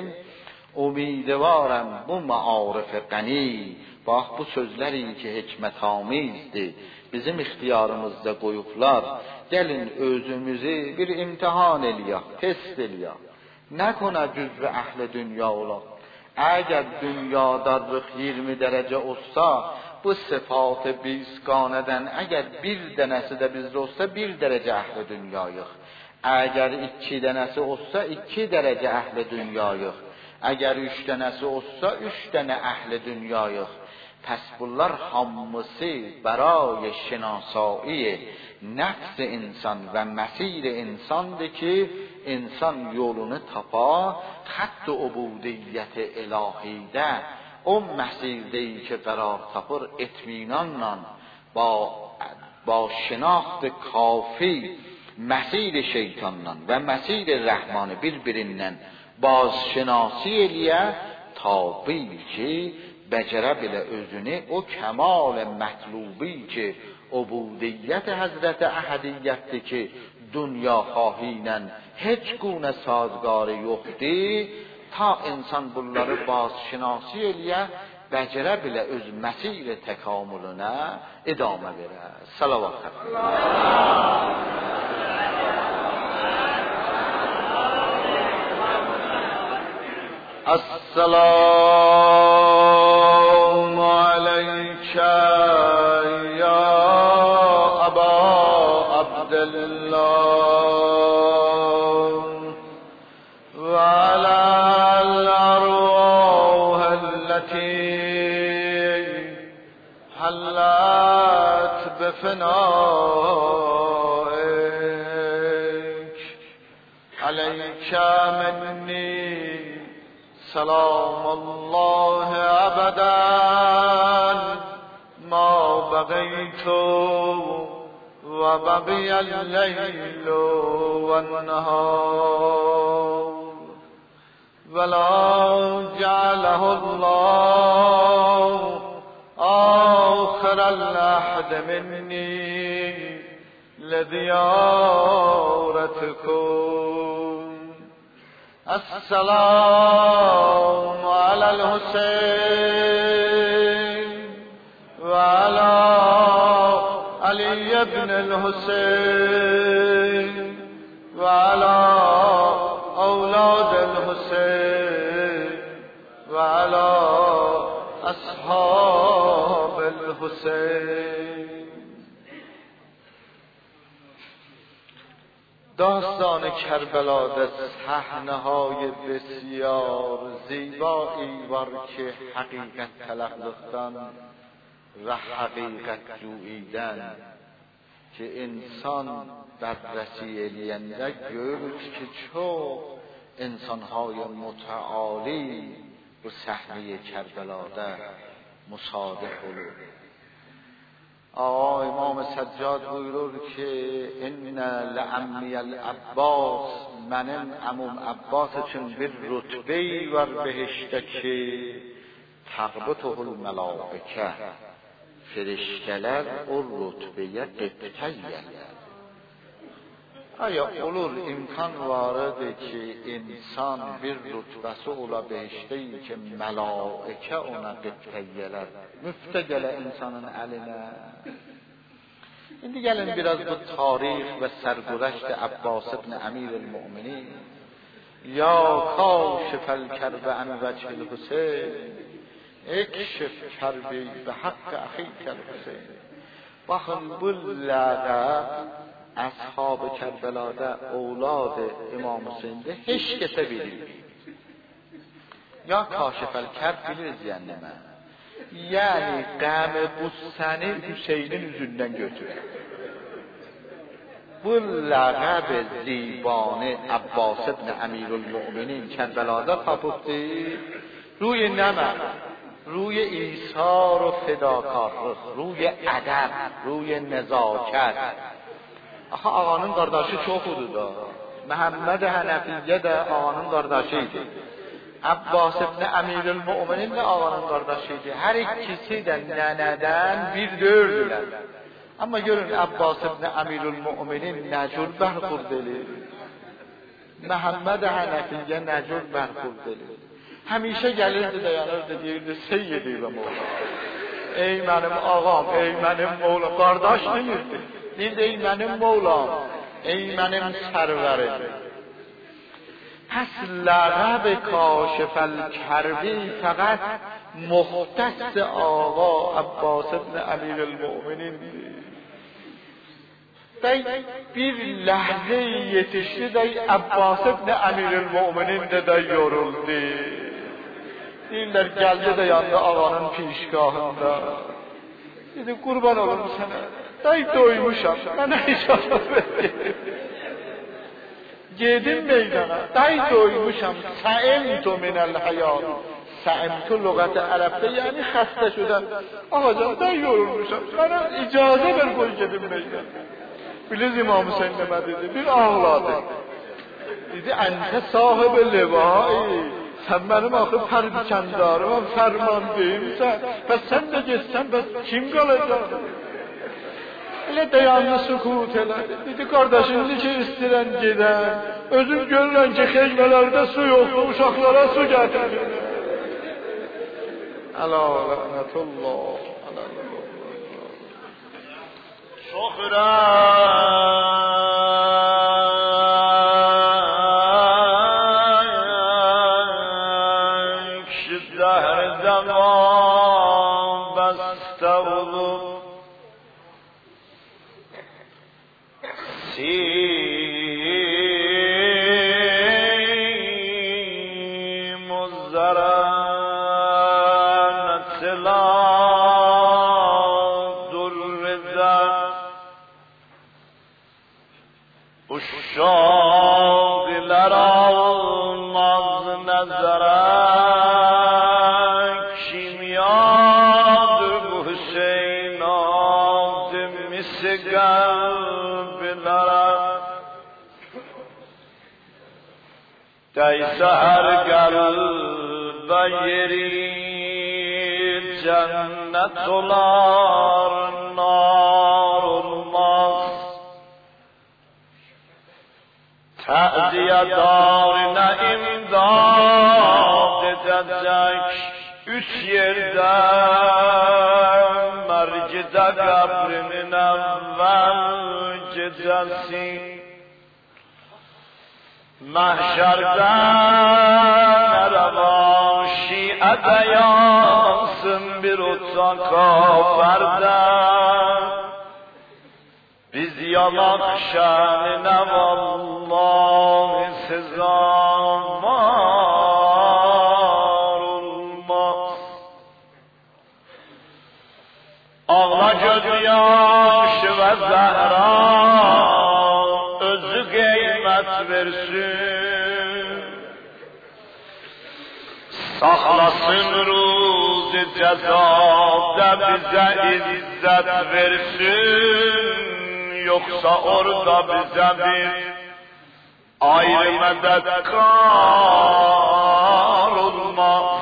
Umidivarım bu maarif qəni. Bax bu sözləri ki hikmətamizdir. Bizim ixtiyarımızda qoyublar. Gəlin özümüzü bir imtihan eləyək, test eləyək. Nə kona cüzvü əhl-i dünya olaq? Əgər dünyadarlıq 20 dərəcə olsa, bu sıfatı bizqanədən əgər bir dənəsi də bizdə olsa, 1 dərəcə əhl-i dünyayıq. Əgər 2 dənəsi olsa, 2 dərəcə əhl-i dünyayıq. Əgər 3 dənəsi olsa, 3 dənə əhl-i dünyayıq. Pəs bunlar hamısı برای şinasai nefs insan və məsir insandır ki, insan yolunu tapa, xətt ubudiyyət ilahidə, o məsirdeyi ki qərar tapır etminanla, با şinaxt kafi məsir şeytandan və məsir rəhmanı bir-birindən bazşinasi eləyə, tabi ki becərə bilə özünü o kəmal mətlubi ki ubudiyyət Həzrət Əhədiyyətdir ki dünya xahiylə heç gune sazgarı yoxdur. Ta insan bunları bazşinasi eləyə, becərə bilə öz məsir təkamülünə idamə verə. Salavat xətm. السلام عليك يا أبا عبد الله وعلى الأرواح التي حلت بفنائك عليك مني سلام الله ابدا ما بقيت و بقي الليل والنهار ولا جعله الله آخر العهد مني لزيارتكم. السلام على الحسين وعلى علي بن الحسين وعلى أولاد الحسين وعلى أصحاب الحسين. داستان کربلاده صحنه‌های بسیار زیبایی var که حقیقت تلقی‌دن حقیقت جوییدن که انسان بررسی eləyəndə görür ki çok insanهای متعالی bu صحنه کربلادا مصادف olur. آقا امام سجاد buyurur ki ان لعمی العباس mənim əmum Abbas üçün bir rütbə var behişdə ki təqbituhul mələikə فرشتələr o rütbəyə qibtəyyərlər. Aya olur imkan vardır ki insan bir rütbəsi ola behiştəyi ki mələikə ona qibtəyyərlər. Müftə gələ insanın əlinə. İndi gəlin biraz bu tarix və sərgüzəşt Abbas ibn Əmir el-Mu'minin ya kaşifəl kərbə ən vəcihil Hüseyn ekşif kərbi və haqqı əxikəl Hüseyn. Baxın bu ləqəb əshab-ı Kərbəlada اولاد İmam Hüseyndə heç kəsə verilmir. Ya kaşifəl kərb biliriz yəni nə? Yəni qəmi bu səni Hüseynin üzündən götürür. Bu ləqəb zibani Abbas ibn Əmirülmüminin Kərbəlada tapıbdı. روی نمک، روی ایثار و فداکارlıq، روی ədəb، روی nəzakət. Axı ağanın qardaşı çox idi da. Məhəmməd Hənəfiyyə də ağanın qardaşı idi. Abbas ibn Əmirülmüminin də ağanın qardaşı idi. Hər ikisi də nənədən bir dördülər. Amma görün Abbas ibn Əmirülmüminin nə cür bərxurd edir. Məhəmməd Hənəfiyyə nə cür bərxurd edir. Həmişə gəlirdi, dayanırdı, deyirdi, Seyyidi və Mevlam. Ey mənim ağam, ey mənim Mevlam. Qardaş deyirdi. Deyirdi, ey mənim Mevlam, ey mənim sərvərim. Pəs ləqəb kaşifəl kərbi fəqət muxtəs ağa Abbas ibn Əmirülmüminin. Bir ləhzə yetişdi də Abbas ibn Əmirülmüminin də yoruldu. Deyirlər, gəldi də yandı ağanın pişgahında. Dedi, qurban olum sənə. Day doymuşam, mənə icazə verdi. Gedim meydana, day doymuşam. Səimtu minəl həyat. Səimtu lüğəti ərəbdə, yəni xəstə şudən. Ağacan, day yorulmuşam, mənə icazə ver, qoy gedim meydana. Biliz İmam Hüseyin nəmə dedi, bir ağladı. Dedi, əntə sahib-i levai. Sən mənim axı pərdikandarım, fərmandeyimsən. Bəs sən də getsən, bəs kim qalacaq? Elə dayanlı sükut elədi. Dedi, qardaşım, ki istirən gedən. Özüm görürəm ki, xeymələrdə su yoxdur, uşaqlara su gətirir. Əla lənətullah. Çox şagiler almaz nezarek kimyadır bu Hüseyin adımisi kalbilere deyse her kalbe yeri cennet olar nar olmaz. Təziyə darına imdad edəcək üç yerdə mərcidə qəbrimin əvvəl gecəsi məhşərdən rəvaşi ədəyansın bir uçan kafərdən biz yanak şənine vallahi sezamar olmaz. versin, saklasın روز cezada bize izzet versin, yoksa orada bize bir ayrı medetkar olmaz.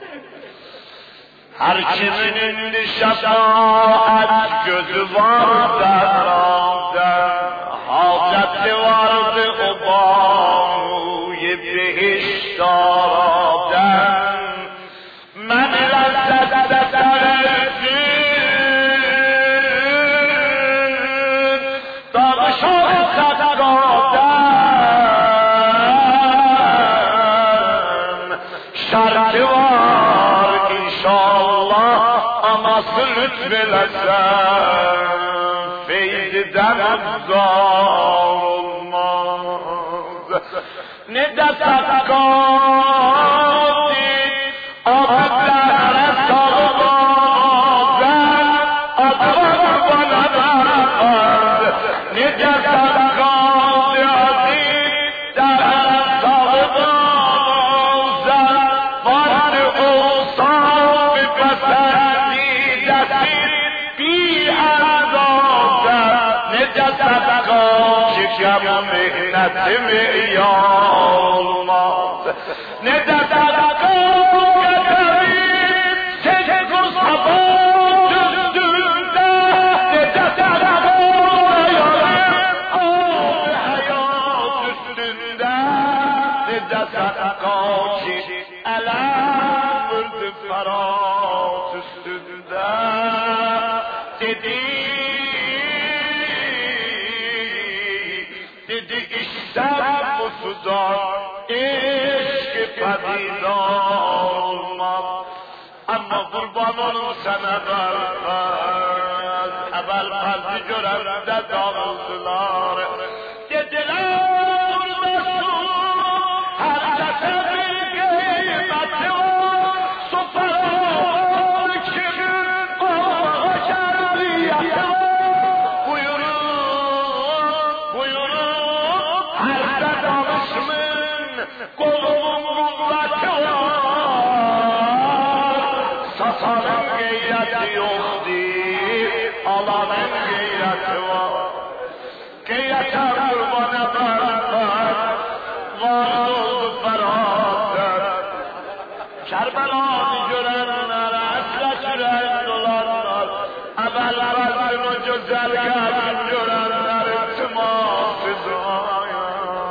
Her kimin indi şefaat gözü var derlerde, haceti vardı o banuy behiştarden, men lezzet seversin, danışan sakaden, şarkı var inşallah, anası lütfelersen, feyziden zar olmaz. Ne de sakati, abitlere sağlazen, adlar bana vermez. Ne de sakati, abitlere sağlazen, vardı olsam bir besenlidesin, bir erzazen. Ne de sakati, şikam mihnetimi olmaz. Ne de sakati, dedi işten bu sudan eşki pedidar olmaz. Ama kurban olun sana vermez, evvel kalbi görende dağıldılar. Dediler durmasın, herkese bir kıymeti var, sopalar kimin Allah'a şerriyeti var. Buyurun, her danışmın kolumun kuvveti var. Satanın gayreti yok değil, alanın gayreti var. Gayrete kurbana beraber, var oldu beraber. Kerbela'yı görenler, esre süren dolanlar, evvellerin o güzel gelin görenler, iltiması duaya.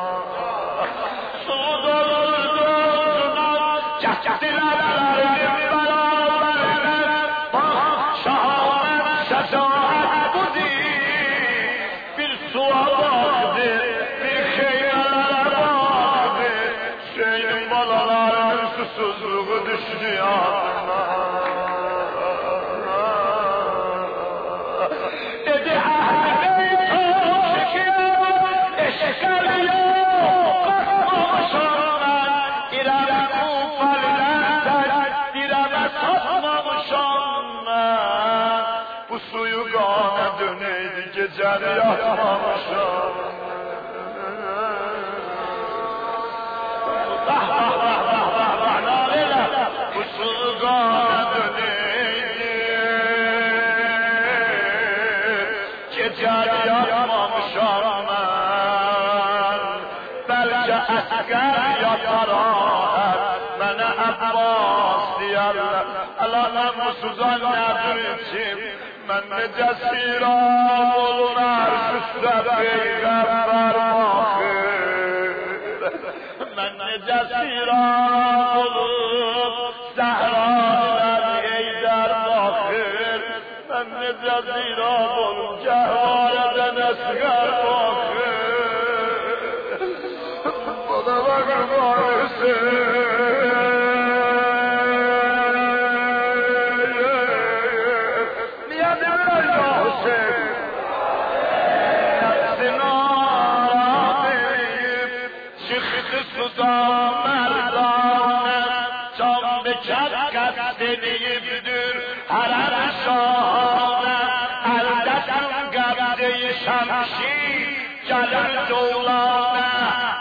Su dolurdu sular, çektiler beraberine, bak şahamet şecaat bu değil. Bir suya baktı, bir şeylere baktı, Hüseyin'in balaların susuzluğu düştü yanına. Dedi eşker yok, kaçmamışım ben, İrem'e kufalılardan, direme satmamışım ben. Bu suyu gane döneydi, geceni yatmamışım. Bu suyu gane döneydi, geceni yatmamışım ben. Belki esker yatar ahet, bana Abbas diyerler. Allah'ım bu suzan nedir içim, ben nece siram olun arş üstte peygamber bakır. Ben nece siram olun Zehra'dan Eyder bakır. Ben nece siram olun Cehvareden Esger bakır. Bana bakır varsın. Deneyipdir her şahane, eldesin gabde-i şemşi, gelir doğlana,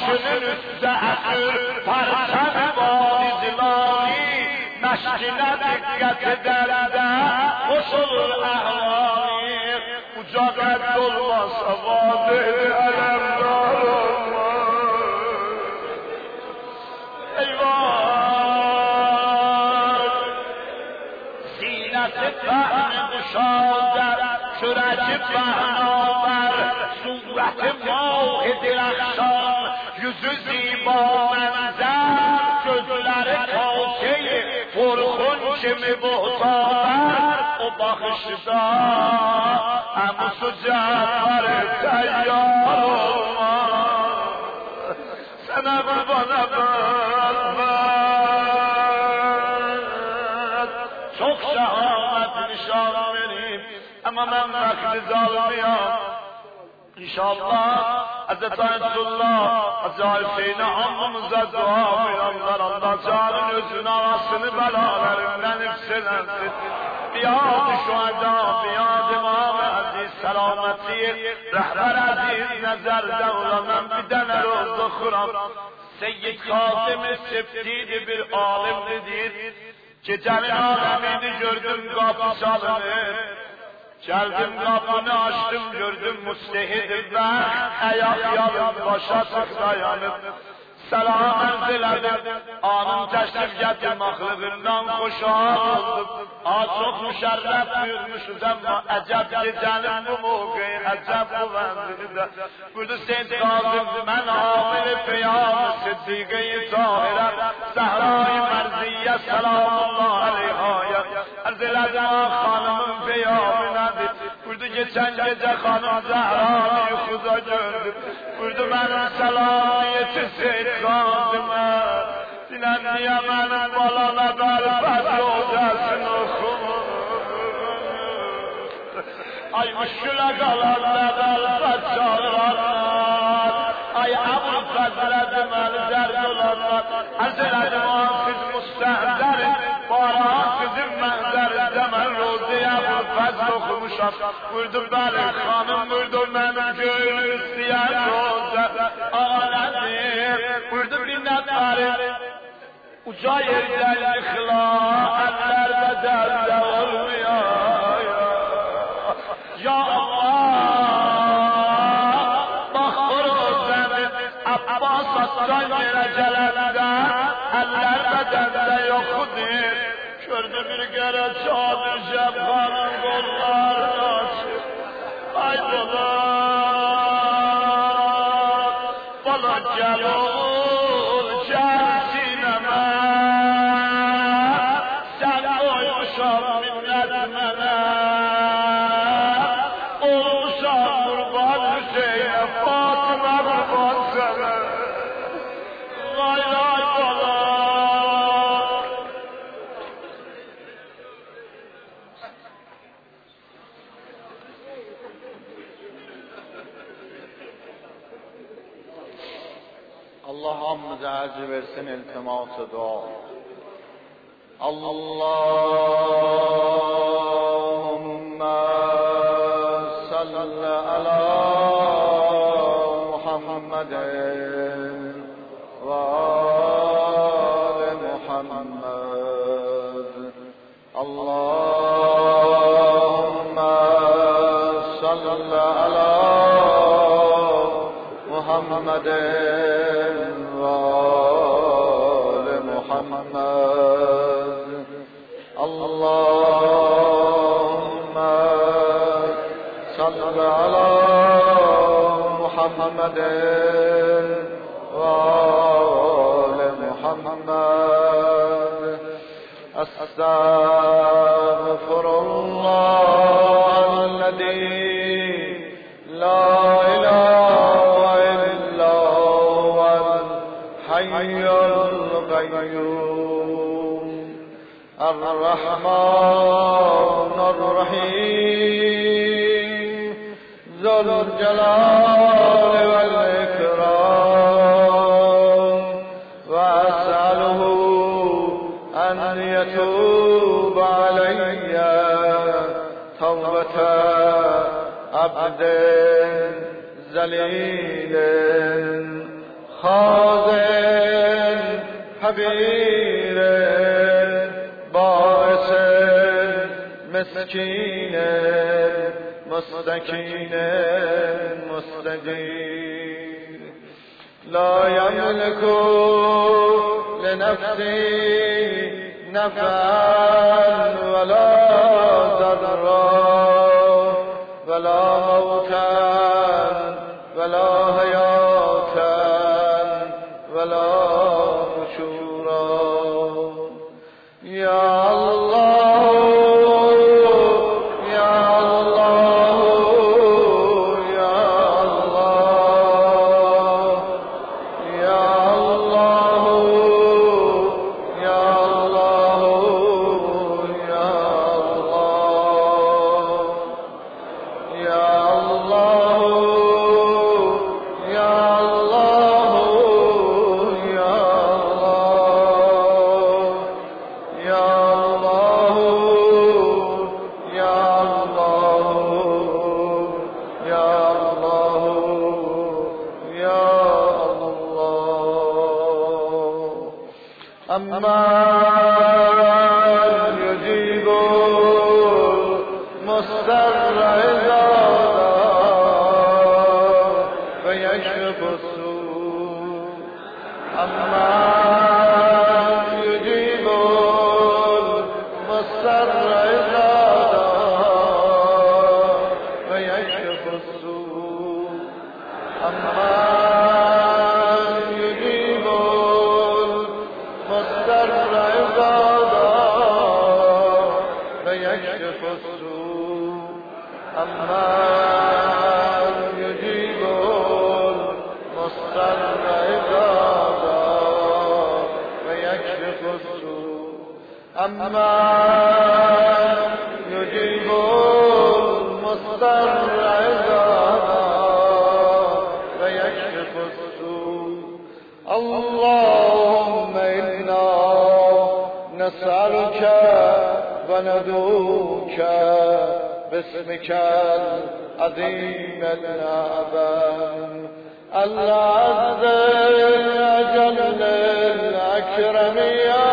başının üstü əsir pərçəm varizlani məşkinə diqqət edəndə xoş olur əhvali uca qədd olmasa vadir ələmdar olmaz eyvah zinəti fəhmi quşadır çörəki fəhnaver surəti mah dirəxşan yüzü ziba mənzər gözləri kase furxun kimi muhtaber o baxışda əmusu Cəfər təyyar olmaz sənə qurban çok şehamet nişan vereyim ama ben vakti zalmıyam İnşallah Hazreti Resulullah Hazreti Hüseyin'e hamımıza dua buyuranlar Allah canın özün arasını belalerinden hıfzelensin biyad-ı şuhada biyad-ı imam aziz selameti rehber aziz nezerde ulanım bir dene roz okuram Seyyid Kasım-ı Septidi bir alimlidir gecenin alemini gördüm kapı çalınır geldim kapını açtım gördüm müstehidim ben ayak yalın başa tıklayanım selam erziledim anın teşrif getir mahlığından hoşal oldum çok müşerref buyurmuşuz ama ecep gecenin bu mevki ecep kuvvetlidir burada Seyyid Kasım ben hamil-i peyam-ı Siddiq-i Tahir'e Zehra-i Merziye selamullah aleyhaya erziledim hanımın peyamınadır burada geçen gece hanım Zehra'yı kuza gördüm burada benim selamiyeti Seyyid Kasım'a dinen diye benim balana berfet yolcasın okumur ay müşküle kalan berfet çağıranlar ay Ebu Fezle demeli dert olanlar Hazreti Muhafiz müstehzer bara kızım mehzer demen roziye Ebu Fezle okumuşam vurdum beni hanım vurdum benim göğünü isteyen roze ağanedir vurdum bir neferi uca yerden yıkıla eller bedelde olmuyor ya Allah bak rozeni Abbas attan yere gelende eller bedelde yoktur gördü bir kere çadır cebhanın kollarını açıp kaybolar bana gel oğul gel sineme sen koymuşam minnet mene olmuşam kurban Hüseyin'e Fatıma kurban sana vay vay bana Allah hamımıza ecr versin iltimas-ı dua. Allahümme salli ala Muhammedin ve ali Muhammed. Allahümme salli ala Muhammedin محمد اللهم صل على محمد وآل محمد أستغفر الله الذي لا إله إلا هو الحي القيوم الرحمن الرحيم ذو الجلال والإكرام وأسأله أن يتوب علي توبة عبد ذليل خازن حبیر باعث مسکین مستکین مستجیر لا یملک لنفسی نفعا ولا ضرا ولا موتا ولا حیاتا ولا نشورا یا الله یا الله یا الله یا الله یا الله یا الله یا الله أمن يجيب المضطر إذا دعاه ويكشف السوء أمن يجيب المضطر إذا دعاه ويكشف السوء يكشف السوء أمن يجيب المضطر إذا دعاه ويكشف السوء أمن يجيب المضطر إذا دعاه ويكشف السوء اللهم إنا نسألك وندعوك باسمك العظيم الأعظم العز الأجل الأكرم يا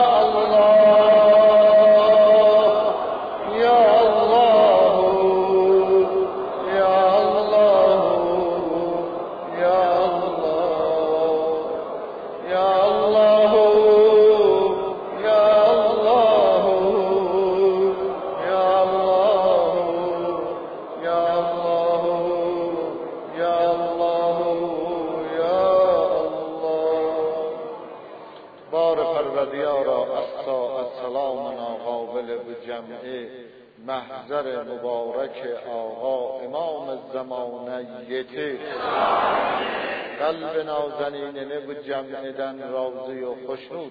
الله يا الله يا الله يا الله يا الله سلام ناقابل بجمع محضر مبارک آقا امام زمانیته قلب نازنینه بجمعدن راضی و خوشنود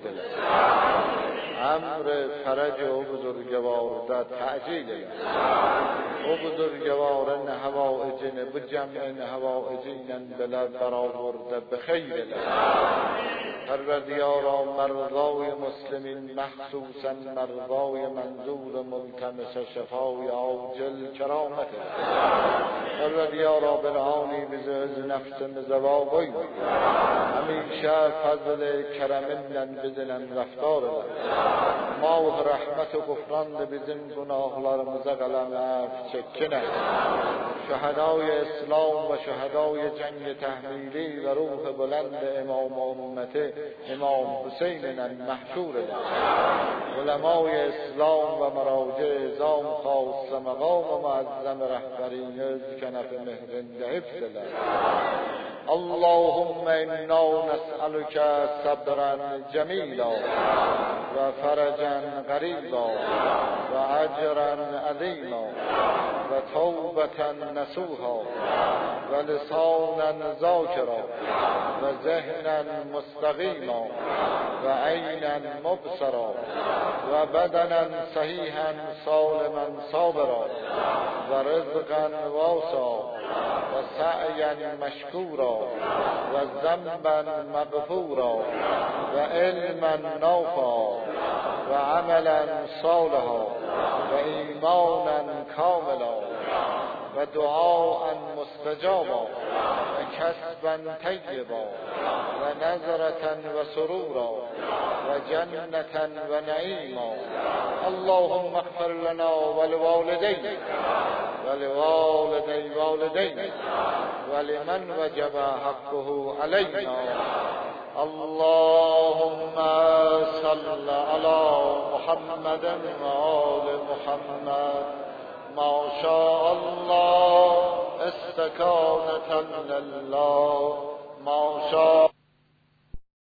امر فرج و بزرگوار در تعجیل و بزرگوار نهوائجن بجمع نهوائجین بلد برآورده بخیر پروردگارا مرضای مسلمین مخصوصا مرضای منظور ملتمس شفای عاجل کرامت پروردگارا برهانی بزرز نفس مزوابی همیشه فضل کرمندن بزنن رفتار ماه رحمت و گفران بزن گناهlarımıza قلم عفو چکنه شهدای اسلام و شهدای جنگ تحمیلی و روح بلند امام امته امام حسین المحشور علمای اسلام و مراجع ازام خاص مقام و معظم رهبرین از کنف مهرنده حفظ الله اللهم انا نسألك صبرا جمیلا و فرجا قریبا و اجرا عظیما و توبة نصوحا و لسانا ذاکرا و ذهنا مستقیما و عینا مبصرا و بدنا صحیحا سالما صابرا و رزقا واسعا و سعیا مشکورا منشورا وذنبا مغفورا وعلما نافعا وعملا صالحا وإيمانا كاملا ودعاء مستجابا وكسبا طيبا ونظرة وسرورا وجنة ونعيما. اللهم اغفر لنا ولوالدينا ولوالدي والدينا ولمن وجب حقه علينا. اللهم صل على محمد وآل محمد ما شاء الله استكانة لله ما شاء